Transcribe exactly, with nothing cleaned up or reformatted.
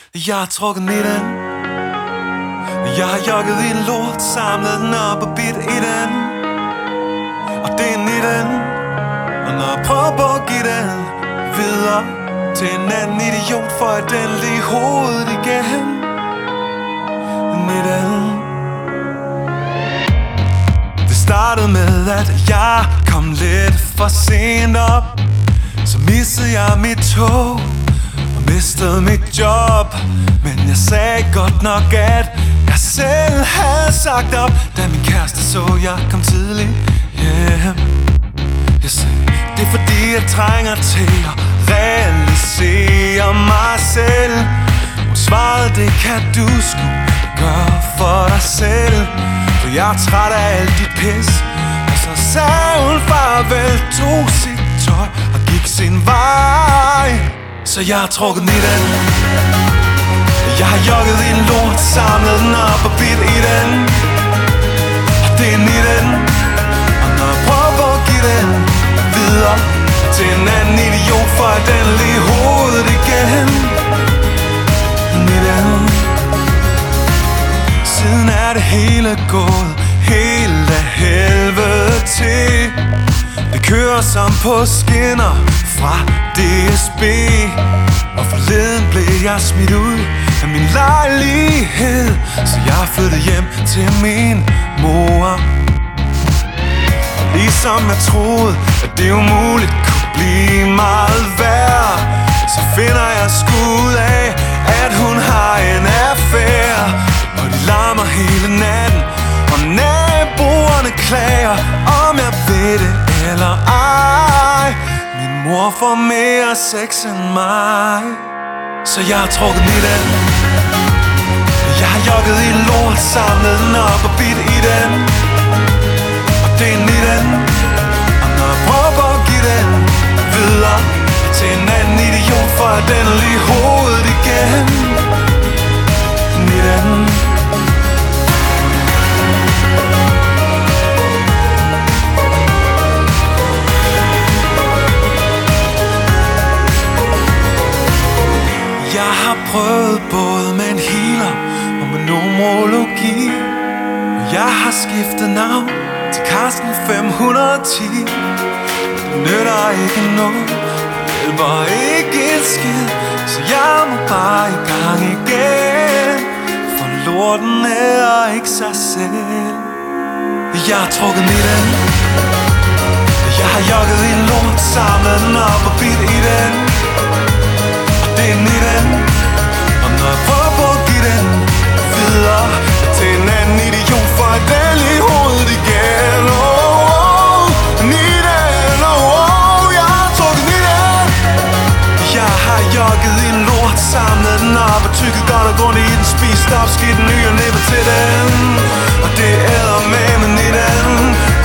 Jeg har trukket i den. Jeg har jogget i en lort, samlet den op og bidt i den. Og det er i den. Og når jeg prøver på at give den videre til en anden idiot, får jeg den lige i hovedet igen. I den. Det startede med, at jeg kom lidt for sent op. Så missede jeg mit tog og mistede mit job. Men jeg sagde godt nok, at jeg selv havde sagt op, da min kæreste så, jeg kom tidligt hjem. Jeg sagde, det er fordi jeg trænger til at realisere mig selv. Hun svarede, det kan du sgu gøre for dig selv, for jeg er træt af alt dit pis. Og så sagde hun farvel, tog sit tøj og gik sin vej. Så jeg har trukket i den. Jeg har jogget i en lort, samlet den op og bidt i den. Og det er i den. Og når jeg prøver på at give den videre til en anden idiot, får jeg den lige i hovedet igen. I den. Siden er det hele gået helt af helvede til. Det kører som på skinner fra D S B. Og forleden blev jeg smidt ud af min lejlighed, så jeg flyttede hjem til min mor. Og ligesom jeg troede, at det umuligt kunne blive meget værre, så finder jeg sgu ud af, at hun har en affære. Og de larmer hele natten, og naboerne klager, om jeg ved det eller ej. Min mor får mere sex end mig. Så jeg har trukket i den. Jeg har jogget i en lort, samlet den op og bidt i den. Og det er i den. Og når jeg prøver på at give den videre til en anden idiot, får jeg den lige i hovedet igen. I den. Jeg har prøvet både med en healer og med numerologi. Og jeg har skiftet navn til Carsten fem hundrede og ti. Det nytter ikke noget, det hjælper ikke en skid, så jeg må bare i gang igen, for lorten er ikke sig selv. Jeg har trukket i den. Jeg har jogget i en lort, samlet den op og bidt i den. Og det er i den. Og når jeg prøver på at give den videre til en anden idiot, får jeg den lige i hovedet igen. Oh, oh, i den, oh, oh, jeg har trukket i den. Jeg har jogget i en lort, samlet den op og tykket godt og grundigt i den, spist op, skidt den ny og nippet til den. Og det er eddermame i den.